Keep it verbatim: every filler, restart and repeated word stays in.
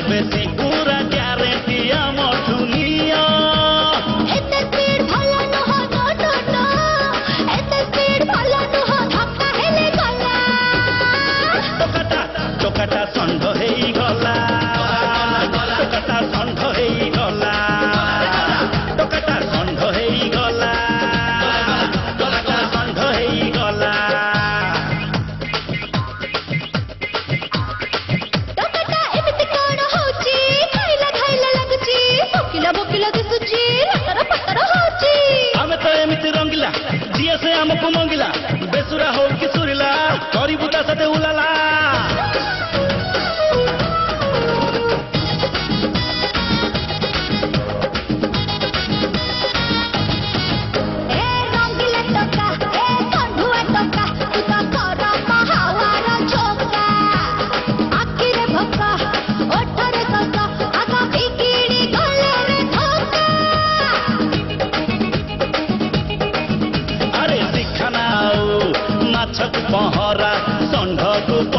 बेसी पूरा ग्यारंटी आम दुनिया एते स्पीड भला नुह नो नो नो एते स्पीड भला नुह धक्का हेले गला टोकाटा टोकाटा षंढ हेई गला टोकाटा षंढ हेई गला टोकाटा षंढ हेई गला टोकाटा षंढ हेई गला टोकाटा एमिति कोण होची खाइला खाइला लागुची भोकिला भोकिला दिसुची रतर पतर होची आमे तो एमिति रंगिला जिए से हमको मंगिला बेसुरा हो कि सुरिला करी बुता सते उलाला ए रंगिला टोका ए कंढुआ टोका तू तो गरम हावार झोंका आखिरे भोका ओठरे ससा आगा बिगिड़ी गले रे धोका अरे सिखाना माछक पहरा षंढ को